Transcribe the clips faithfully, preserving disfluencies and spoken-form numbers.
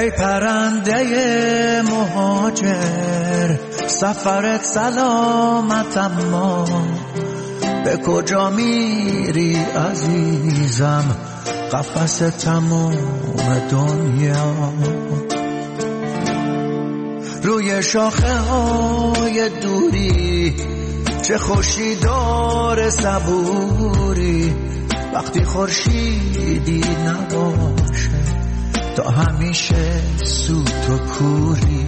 ای پرنده مهاجر سفرت سلامت، اما به کجا میری عزیزم؟ قفس تموم دنیا. روی شاخه های دوری چه خوشی داره صبوری، وقتی خورشیدی نباشه تا همیشه سوت و کوری.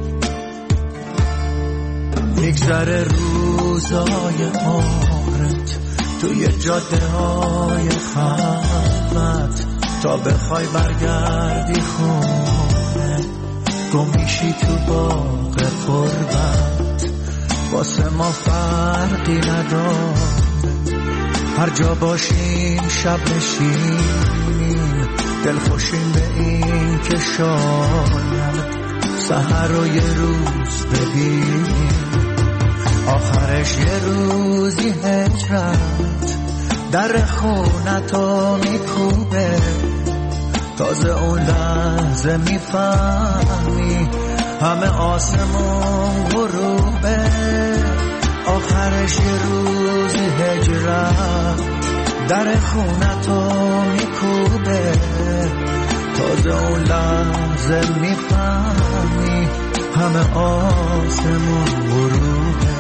میگذره روزای عمرت توی جاده های خلوت، تا بخوای برگردی خونه گم میشی تو باغ قربت. واسه ما فرقی نداره هر جا باشیم شب نشینیم، دل خوشیم به این که شاید سحر رو یه روز ببینیم. آخرش یه روزی هجرت در خونتو میکوبه، تازه اون لحظه میفهمی همه آسمون غروبه. آخرش یه روزی هجرت در خونتو میکوبه، تازه اون لحظه میفهمی همه آسمون غروبه.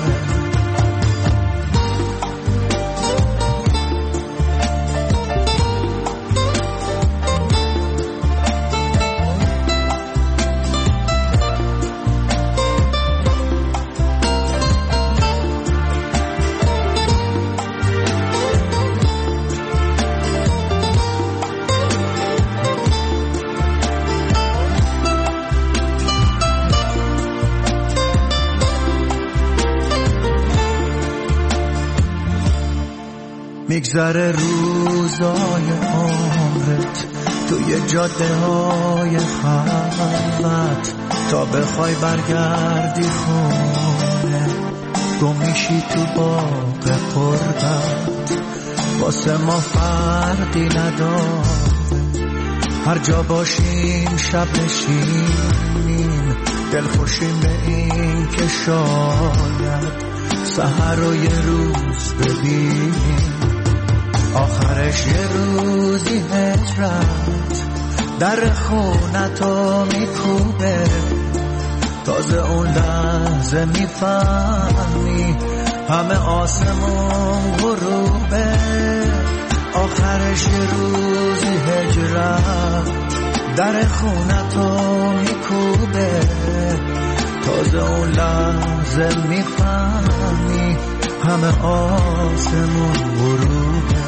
میگذره روزای عمرت توی جاده های خلوت، تا بخوای برگردی خونه گم میشی تو باغ قربت. واسه ما فرقی نداره هر جا باشیم شب نشینیم، دل خوشیم به این که شاید سحر رو یه روز ببینیم. آخرش یه روزی هجرت در خونتو میکوبه، تازه اون لحظه میفهمی همه آسمون غروبه. آخرش یه روزی هجرت در خونتو میکوبه، تازه اون لحظه میفهمی همه آسمون غروبه.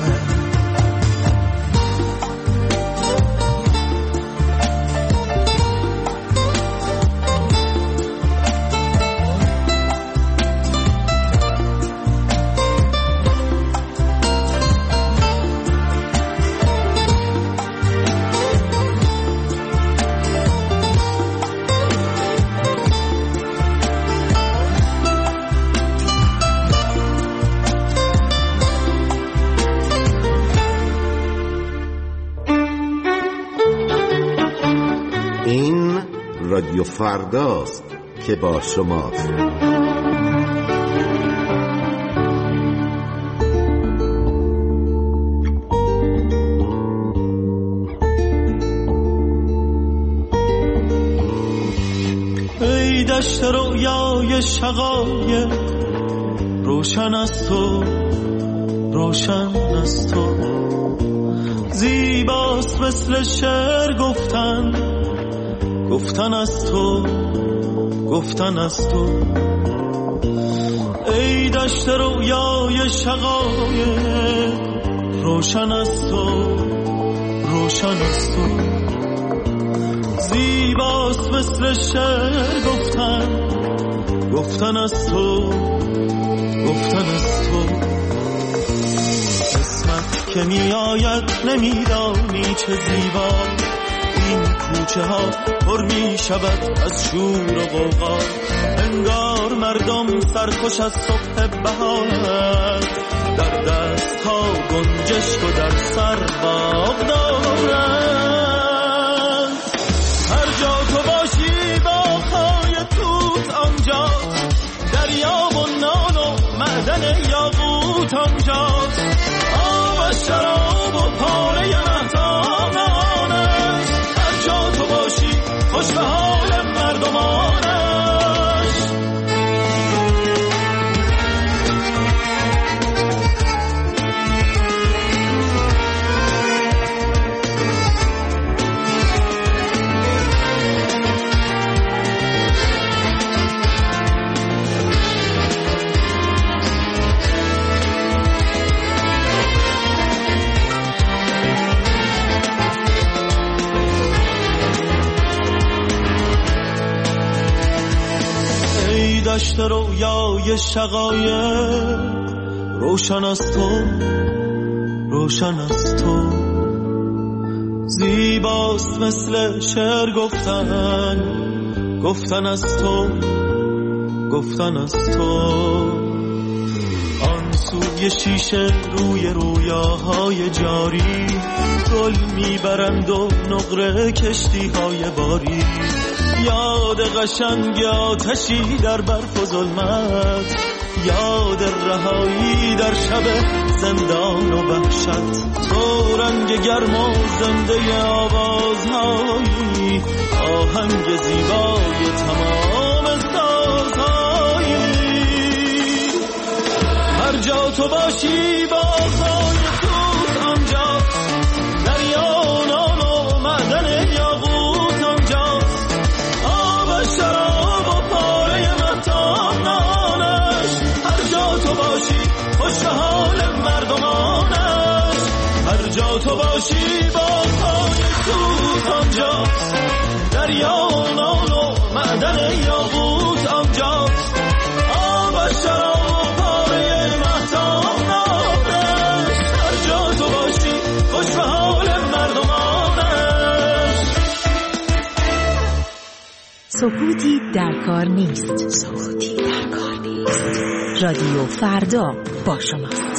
رادیو فرداست که با شماست. ای دشت رویای شقایق روشن از تو، روشن از تو، زیباست مثل شعر گفتن، گفتن از تو، گفتن از تو. ای دشت رویای شقایق روشن از تو، روشن از تو، زیباست مثل شعر گفتن، گفتن از تو، گفتن از تو. اسمت که می آید نمیدانی چه زیبا، این کوچه ها پر می شود از شور و غوغا، انگار مردم سرخوش از صبح بهار، در دست ها گنجشک و در سر باغ دارند. هر جا یاقوت آنجاست، آب و شراب و پاره مهتانانش، هر جا تو باشی خوش به حال مردمانش. دشت رویای شقایق روشن از تو، روشن از تو، زیباست مثل شعر گفتن، گفتن از تو، گفتن از تو. آن سوی شیشه روی رویاهای جاری گل میبرند و نقره کشتی های باری. یاد قشنگ آتشی در برف و ظلمت، یاد رهایی در شب زندان و وحشت. تو رنگ گرم و زنده آوازهایی، آهنگ زیبای تمام سازهایی. هر جا تو باشی باغ‌های توت آنجاست، دریا نان و معدن یاقوت آنجاست، آب شراب و پاره مهتانانش. هر جا تو باشی خوش به حال مردمانش، هر جا تو باشی باغ‌های توت آنجاست، دریا نان و معدن یاقوت آنجاست، آب شراب و پاره مهتانانش. هر جا تو باشی خوش به حال مردمانش. سکوتی در کار نیست، سکوتی در کار نیست. رادیو فردا با شماست.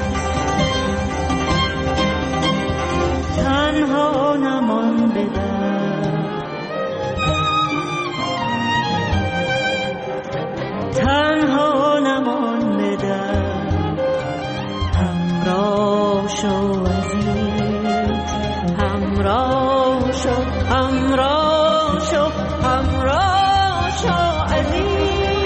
نمان بدم همراه شو همراه شو همراه شو عزیز.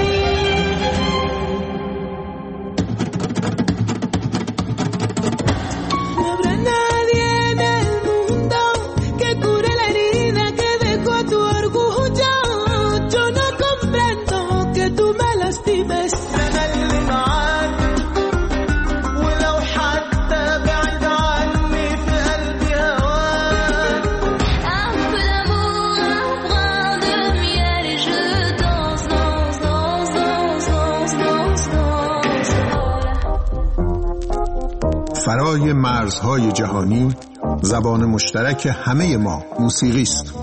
فرای مرزهای جهانی، زبان مشترک همه ما موسیقی است.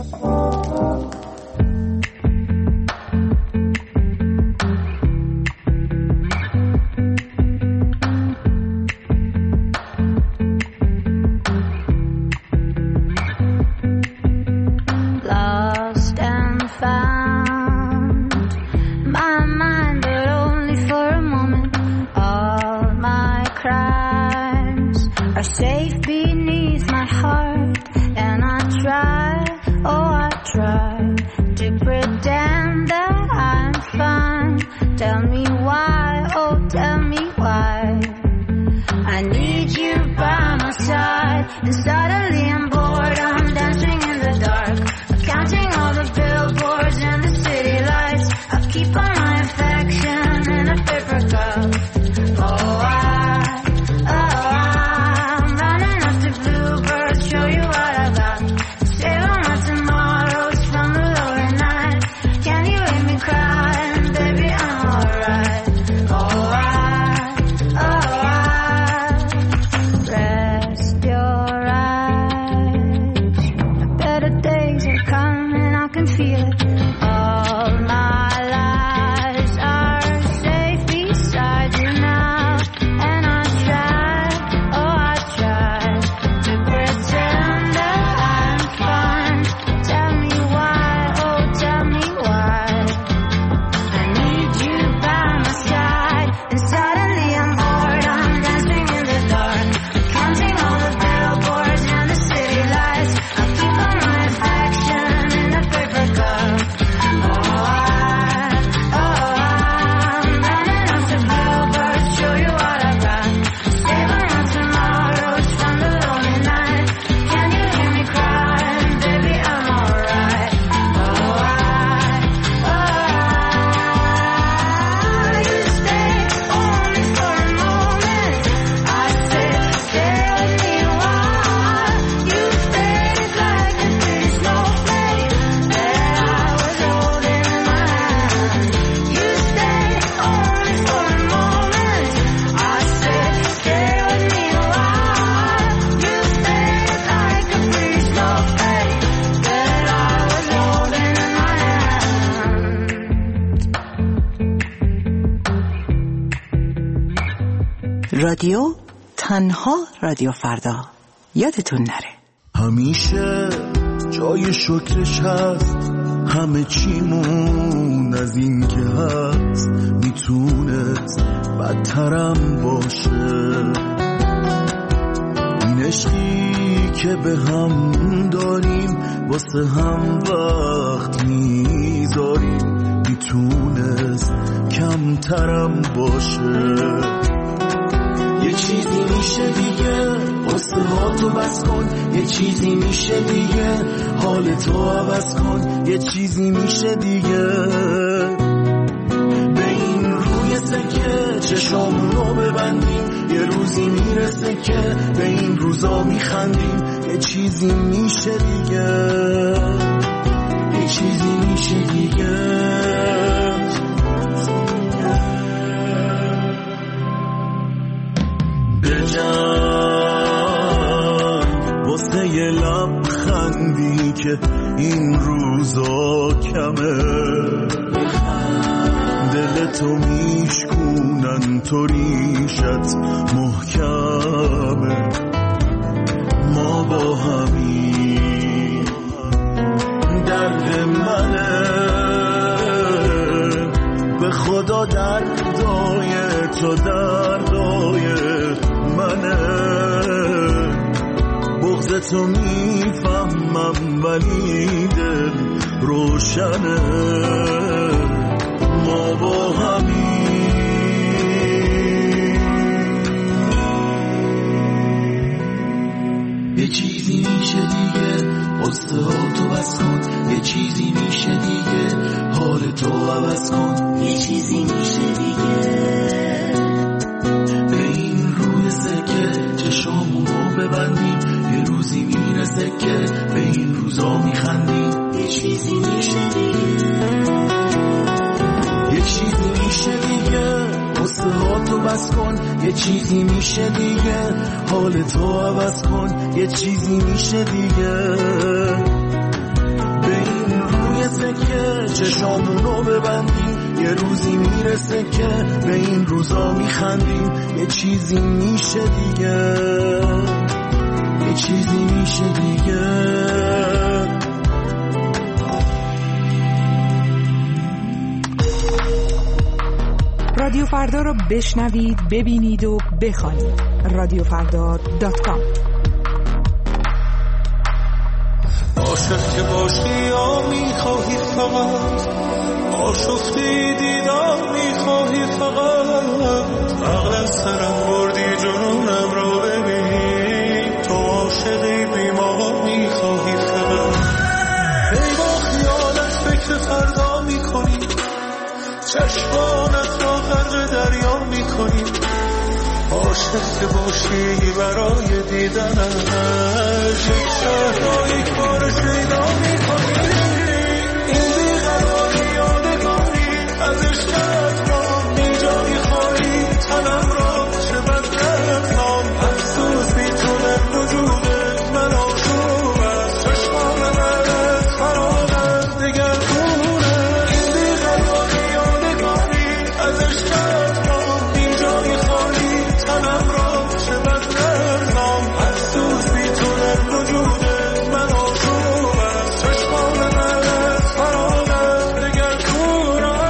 رادیو تنها رادیو فردا، یادتون نره. همیشه جای شکرش هست، همه چیمون از این که هست میتونست بدترم باشه. این عشقی که به هم داریم واسه هم وقت میذاریم میتونست کمترم باشه. یه چیزی میشه دیگه واسه ها تو بس کن، یه چیزی میشه دیگه حال تو عوض کن، یه چیزی میشه دیگه به این روی سکه چشامونو ببندیم، یه روزی میرسه که به این روزا میخندیم. یه چیزی میشه دیگه، یه چیزی میشه دیگه. واسه یه لبخندی که این روزا کمه، دلتو میشکونن تو ریشت محکمه. ما با همین درد منه، به خدا دردای تو دردای منه. بغض تو میفهم من ولی دل روشنه ما با همین. یه چیزی میشه دیگه قصه ها تو بس کن، یه چیزی میشه دیگه حال تو عوض کن، یه چیزی میشه دیگه به این روی سکه چشامونو ببندیم، یه روزی میرسه که به این روزا میخندیم، یه چیزی میشه دیگه یه چیزی میشه دیگه قصه ها تو بس کن، یه چیزی میشه دیگه حال تو عوض کن، یه چیزی میشه دیگه به این روی سکه چشامونو ببندیم، یه روزی میرسه که به این روزا میخندیم، یه چیزی میشه دیگه یه چیزی میشه دیگه. رادیو فردا رو بشنوید، ببینید و بخوانید. رادیو فردا دات کام. عاشق که باشی یا میخواهی فقط آشفتی دیدم میخواهی فقط عقل از سرم بردی جنونم را ببین، تو عاشقی بیمار میخواهی فقط ای با خیالت فکر فردا میکنی، چشمانت را غرق دریا میکنی، عاشق که باشی برای دیدنش یک شهر را یک بار شیدا میکنی، این بیقراری یادگاری از عشقت را اینجا میخوایی، تنم را چه بدرد نام افسوس بی تو در وجودت من آشوب است، چشمان من از فرامت دگر خونه، این بیقراری یادگاری از عشقت را اینجا میخوایی، تنم را چه بدرد نام افسوس بی تو در وجودت من آشوب است، چشمان من از فرامت دگر خونه.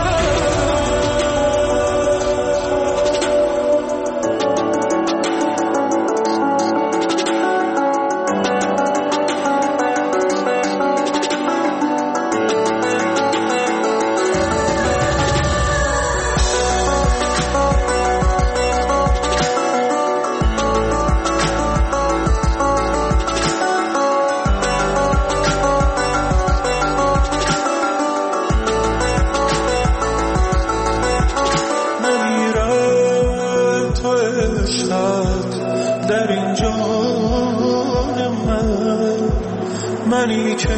در این جان من، منی که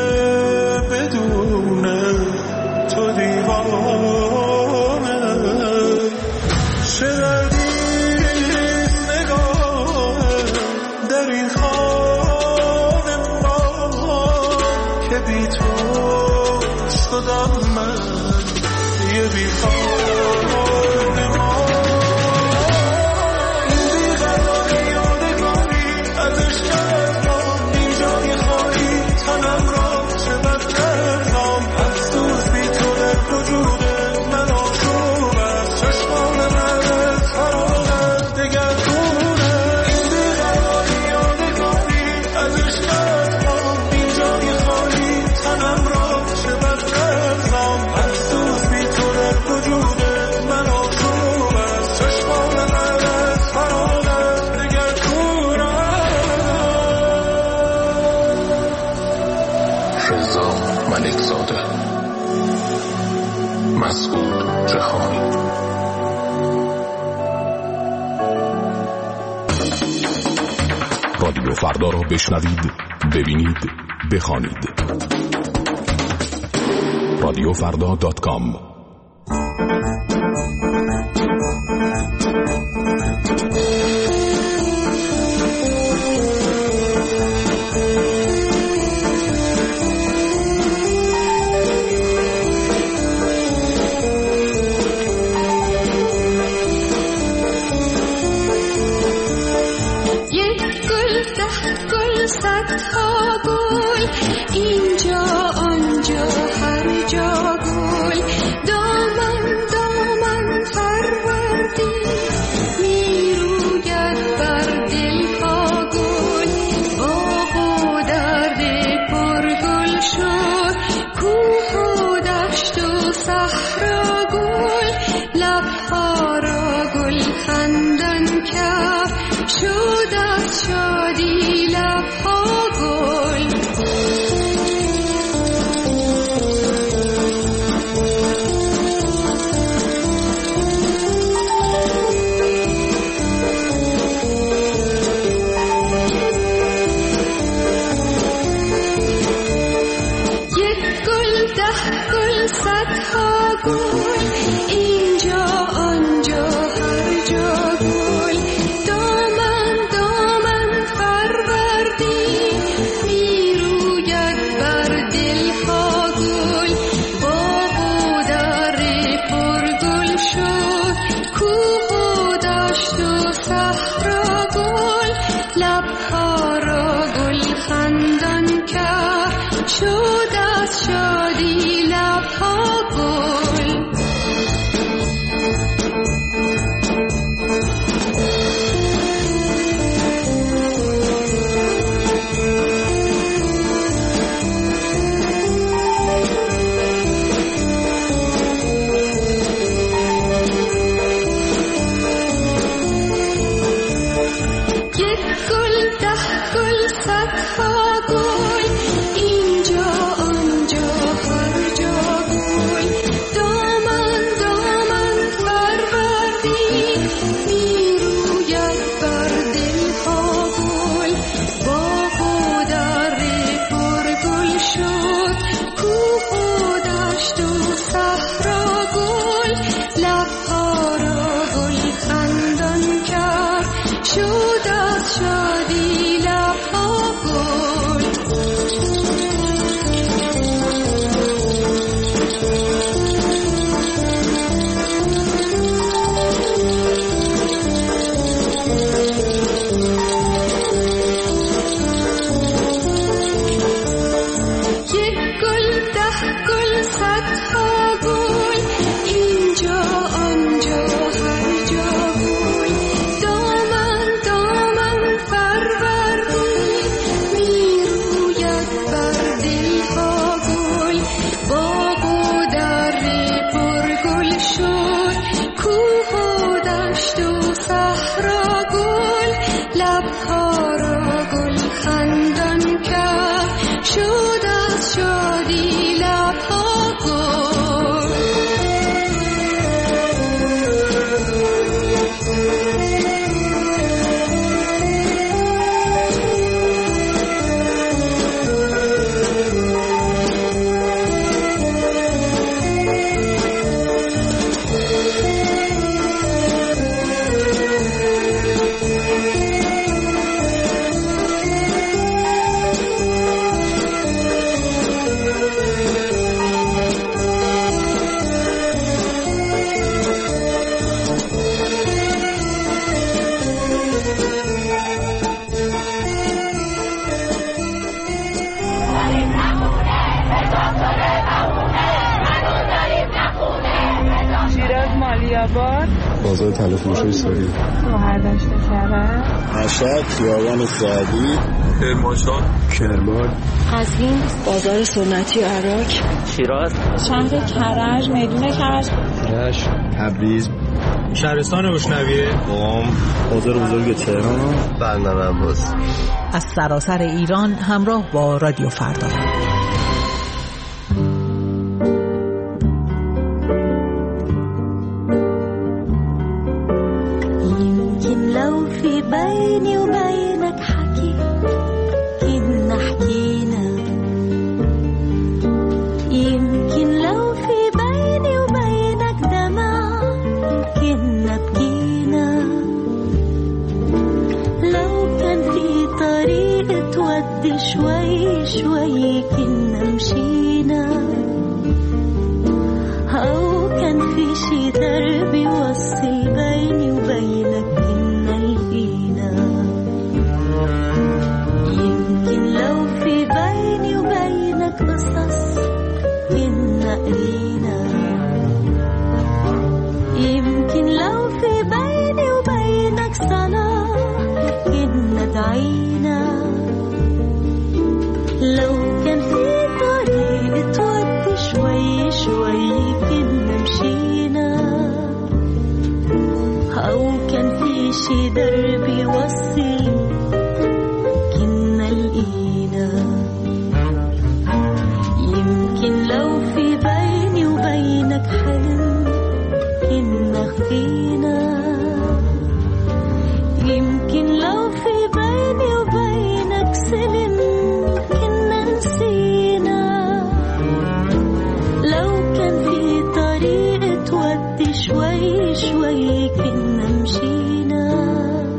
بدون تو دیوانه، چه دردیست نگاه در این خانه ما که بی تو شدم من یه بی خانه ما، تنم را چه بدرد نام افسوس بی تو در وجودت من آشوب است، چشمان من از فرامت دگر خونه، این بیقراری یادگاری از عشقت را اینجا میخوایی، تنم را چه بدرد نام افسوس بی تو در وجودت من آشوب است، چشمان من از فرامت دگر خونه. رضا ملکزاده، مسعود جهانی. رادیو فردا را بشنوید، ببینید، بخوانید. رادیو فردا دات کام. صدها گل اینجا آنجا هر جا گل، دامن دامن فروردی میروید بر دلها گل، باغ و درد از شادی لبها گل. بازار طلا فروشی ساری، شهردشت کرد، مشهد، خیابان سعدی، کرمانشاه، کرمان، قزوین، بازار سنتی عراق، شیراز، شهر کرج، میدون کرج، رشت، تبریز، شهرستان گشنویه، قم، بازار بزرگ تهران، بندر عباس. از سراسر ایران همراه با رادیو فردا. بيني وبينك حكي كنا حكينا، يمكن لو في بيني وبينك دمع كنا بكينا، لو كان في طريق تودي شوي شوي كنا مشينا، أو كان في شي درب يوصل بيني وبينك كنا لقينا، يمكن لو في بيني وبينك قصص كنا قرينا، يمكن لو في بيني وبينك صلاة كنا دعينا، لو كان في طريق تودي شوي شوي كنا مشينا، أو كان في شي درب يوصل كنا لقينا، يمكن لو في بيني وبينك حلم كنا خفينا، يمكن لو في بيني وبينك سلم كنا نسينا، لو كان في طريق تودي شوي شوي كنا مشينا،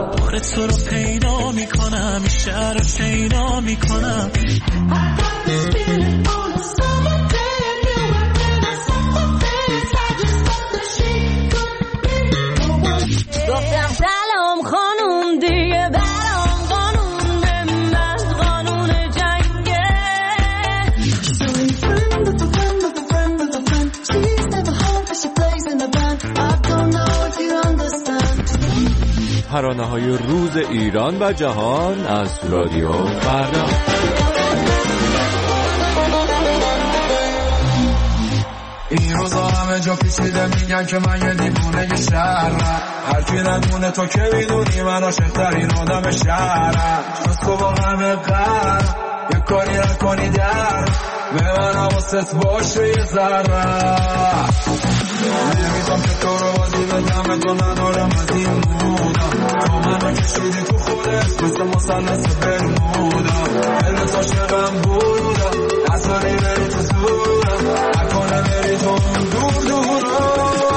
بار تو رو پیدا میکنم، شهر رو شیدا میکنم. گفتم سلام خانوم دیگه برام قانون من قانون جنگه. ترانه‌های روز ایران و جهان از رادیو فردا. این روزا همه جا پیچیده میگن که من یه دیوونه شهرم، هر کی ندونه تو که میدونی من عاشق‌ترین آدم شهرم. جز تو با همه قرم یه کاری نکنی در به من حواست باشه یه ذره. نمیتونم که تو رو بازی بدم، تو ندارم از این مودا. تو منو کشیدی تو خودت مثل مثلث برمودا. دلت عاشقم بودا، اصلا بری تو زورم، نکنه بری تو دور دورم.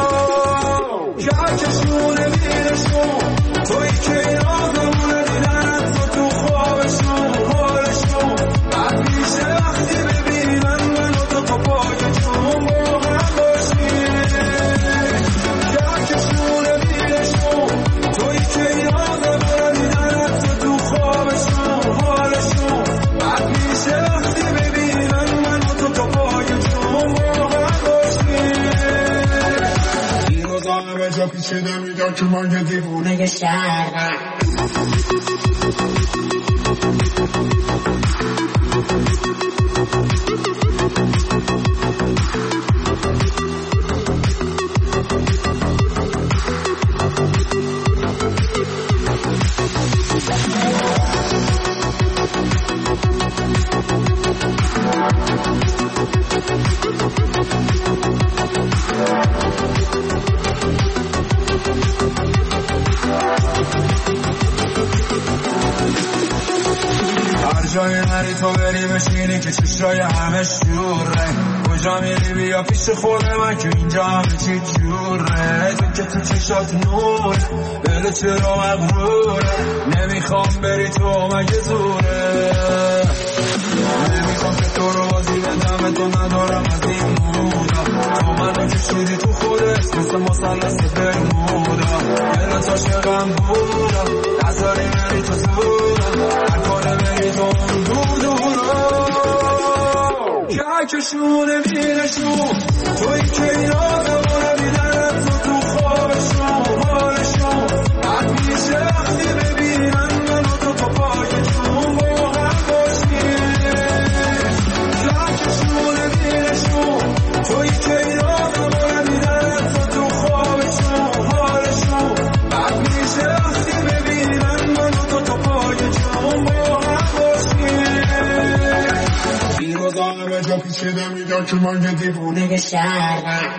کهکشونه میرشون توی که این آزمونه دیدنت تو تو خوابشون حالشون بعد میشه وقتی ببینن منو تو تو پاکشون با هم باشیم. کهکشونه میرشون توی که این آزمونه دیدنت تو تو خوابشون حالشون بعد میشه وقتی ببینن منو تو تو پاکشون با هم باشیم. این روزا همه جا پیچیده میگن که من یه دیوونه شهرم. جای نری تو بری بشینی که چشای همه شوره. کجا میری بیا پیش خود من که اینجا همه چی جوره. تو که تو چشات نور دل چرا مغروره. نمیخوام بری تو مگه زوره. نمیخوام که تو رو بازی بدم، تو ندارم از این مودا. تو منو کشیدی تو خودت مثل مثلث برمودا. دلت عاشقم بودا، نذاری بری تو زورم، نکنه بری تو دور دورم. کهکشونه میرشون توی که این آدمونه دیدنت تو تو خوابشون حالشون بعد میشه وقتی ببینن منو تو تو پاکشون با هم باشیم. کهکشونه میرشون توی که این آدمونه دیدنت تو تو خوابشون حالشون بعد میشه وقتی ببینن منو تو تو پاکشون با هم باشیم. این روزا همه جا پیچیده میگن که من یه دیوونه شهرم.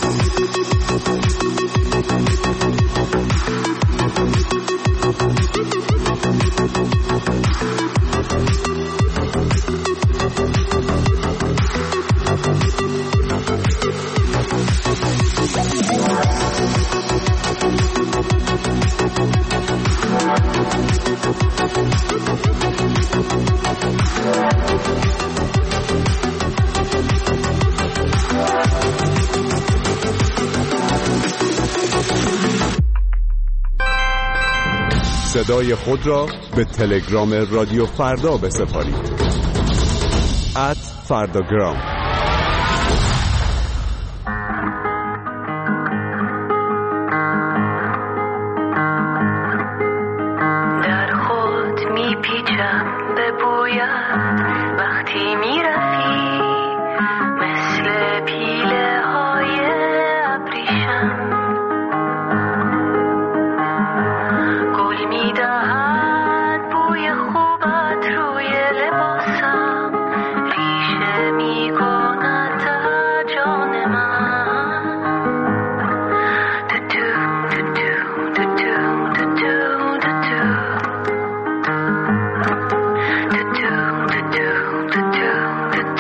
صدای خود را به تلگرام رادیو فردا بسپارید. ات فرداگرام. در خود میپیچم به بویت وقتی میرفی مثل پیله های ابریشم. گل میدهد بوی خوبت روی لباسم، ریشه میکند در جان من. دو دو دو دو دو دو دو دو دو دو دو دو دو دو دو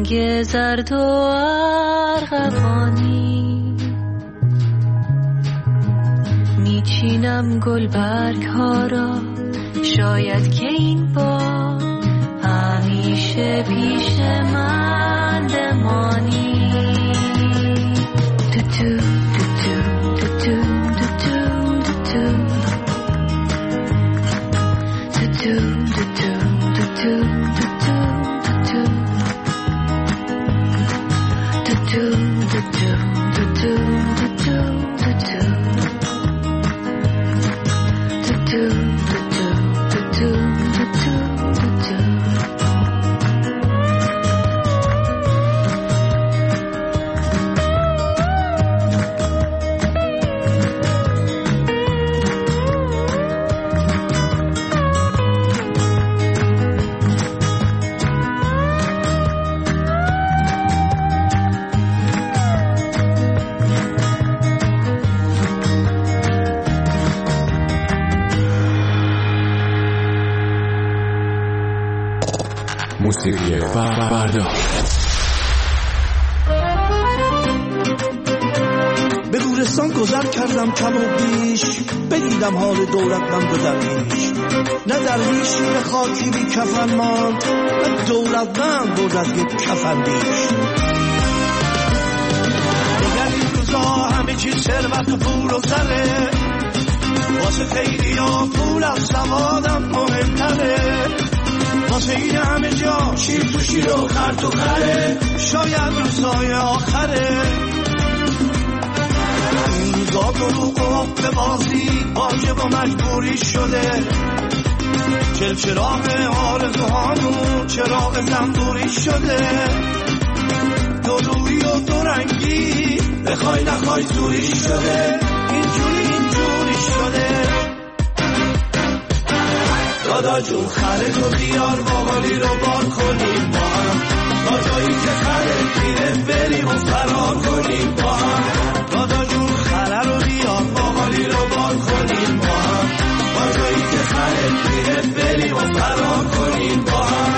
رنگ زرد و ارغوانی میچینم گلبرگ ها را شاید که این بار همیشه پیش من بمانی تو تو تو تو تو تو تو تو تو موسیقی فردا. به گورستان گذر کردم کم و بیش، بدیدم حال دولتمند و درویش. نه درویش شیر خاکی بی کفن ماند، نه دولتمند برد از یک کفن بیش. دیگر این روزا همه چیز ثروت و پول و زره، واسه خیلی ها پول از سوادم مهمتره. واسه این همه جا شیر تو شیر و خر تو خره، شاید روزای آخره. این روزا دروغ و حق بازی واجب و مجبوری شده. چلچراغ آرزوهامون چراغ زنبوری شده. دو روی و دو رنگی بخوای نخوای زوری شده. اینجوری اینجوری شده. دادا جون خره تو بیار باقالی رو بار کنیم با هم، با جایی که خره پیره بریم و فرار کنیم با هم. دادا جون خره رو بیار باقالی رو بار کنیم با هم، با جایی که خره پیره بریم و فرار کنیم با هم.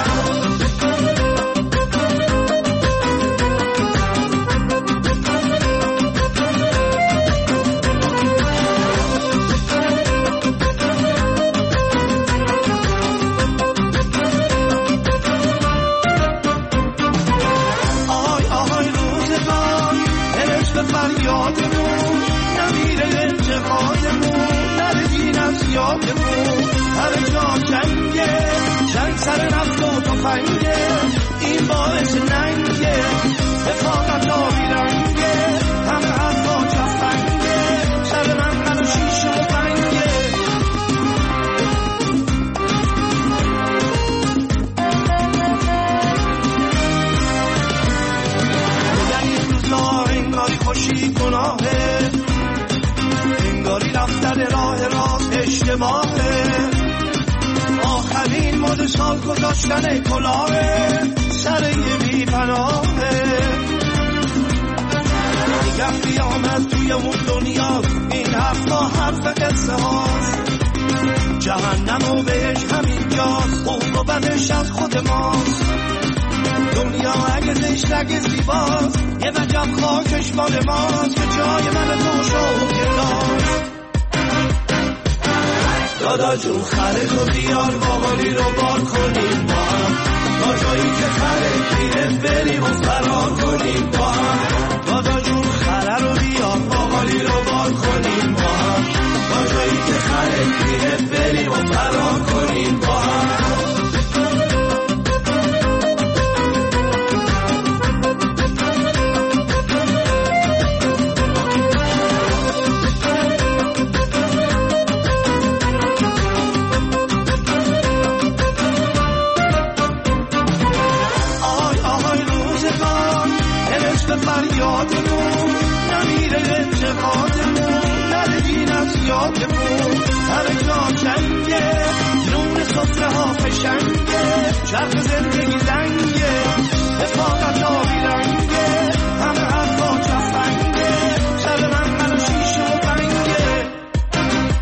فریادمون نمیره انتقادمون، نره دین از یادمون. هر جا جنگه، جنگ سر نفت و تفنگه، این باعث ننگه، رفاقت آبی رنگه، همه حرفا جفنگه، سر من من و شیشه و بنگه. انگاری خوشی گناهه، انگاری رفتن راه راست اشتباهه. آخرین مد سال گذاشتن کلاهه، سر یه بی پناهه. میگم قیامت توی اون دنیا، این حرفا حرف قصه هاست. جهنم و بهش همینجاست، خوب و بدش از خود ماست. دنیا اگه زشت اگه زیباست، یه وجب خاکش مال ماست که جای من تو شو گلاست. دادا جون خره تو بیار باقالی رو بار کنیم با هم، با جایی که خره پیره بریم و فرار کنیم با هم. دادا جون خره رو بیار باقالی رو بار کنیم با هم، با جایی که خره پیره بریم و فرار کنیم با هم. فریادمون نمیره انتقادمون، نره دین از یادمون. هر جا جنگه، نون صفره ها فشنگه، چرخ زندگی زنگه، رفاقت آبی رنگه، همه حرفا جفنگه، سر من من و شیشه و بنگه.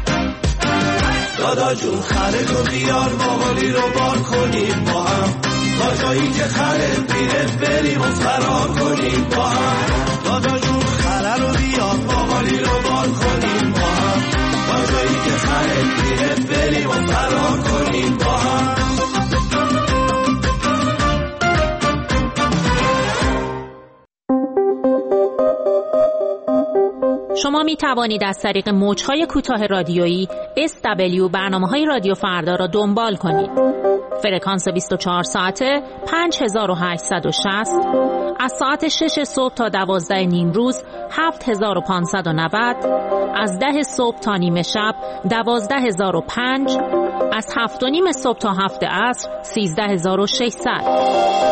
دادا جون خره تو بیار باقالی رو بار کنیم با هم، تا جایی که خره میره بریم و فرار کنیم با هم. دادا جون خره رو بیار باقالی رو بار کنیم با هم. تا جایی که خره میره بریم و فرار کنیم با هم. شما می توانید از طریق موج‌های کوتاه رادیویی اس دبلیو برنامه‌های رادیو فردا را دنبال کنید. فرکانس بیست و چهار ساعته پنج هزار و هشتصد و شصت، از ساعت شش صبح تا دوازده نیم روز هفت هزار و پانصد و نود، از ده صبح تا نیمه شب دوازده هزار و پنج، از هفت و نیم صبح تا هفت عصر سیزده هزار و ششصد.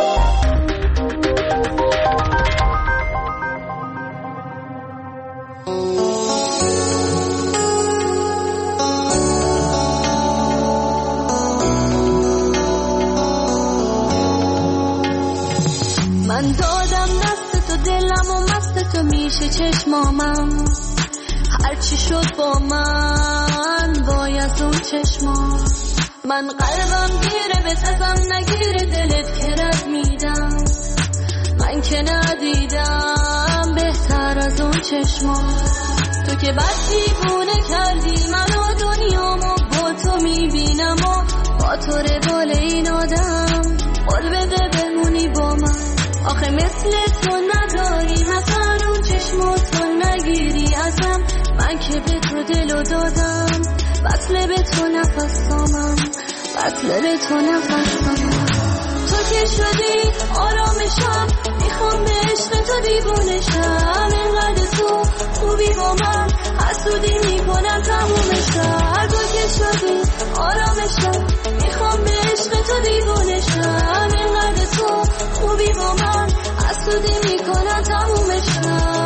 من دادم دست تو دلم و مست تو میشه چشمامم، هرچی شد با من وای از اون چشما. من قلبم گیره به تزم نگیره دلت که رد میدم، من که ندیدم بهتر از اون چشما. تو که بد دیوونه کردی منو دنیامو با تو میبینم و با تو روال این آدم. قول بده بمونی با من، آخه مثل تو نداری حسن اون چشمو تو نگیری ازم. من که به تو دلو دادم وصله به تو نفسامم، وصله به تو نفسامم. تو که شدی آرامشم، میخوام به عشق تو دیوونشم. اینقدر تو خوبی با من حسودی میکنم تمومشم. تو که شدی آرامشم، میخوام به عشق تو دیوونشم. اینقدر تو خوبی با من حسودی میکنم تمومشم،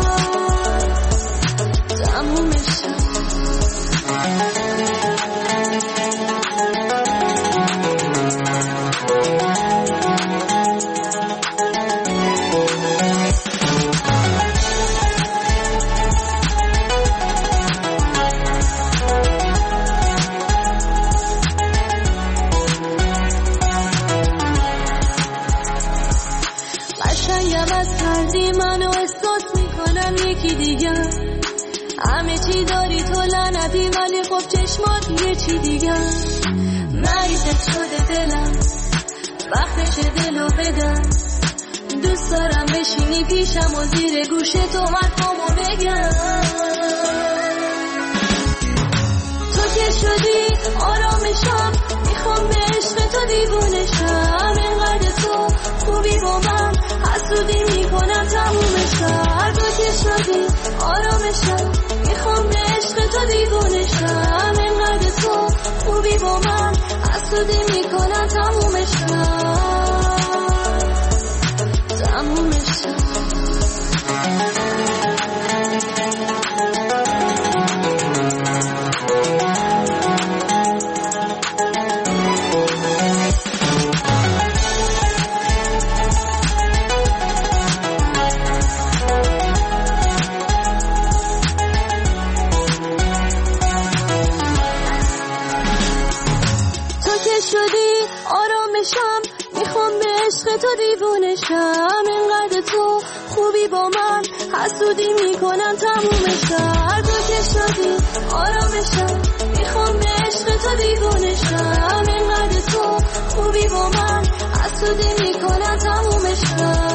تمومشم. منو احساس میکنم یکی دیگه، همه چی داری تو لعنتی ولی خب چشمات یه چی دیگه. مریضت شده دلم وقتش دلو بدم، دوست دارم بشینی پیشم و زیر گوش تو حرفامو بگم. تو که شدی آرامشم، میخوام به عشق تو دیوونشم. اینقدر تو خوبی با من حسودی میکنم تمومشم. تو که شدی آرامشم، میخوام به عشق تو دیوونشم. اینقدر تو خوبی با من حسودی میکنم تمومشم، تمومشم. شدی آرامشم، میخوام به عشق تو دیوونشم. اینقدر تو خوبی با من حسودی میکنم تمومشم. تو که شدی آرامشم، میخوام به عشق تو دیوونشم. اینقدر تو خوبی با من حسودی میکنم تمومشم.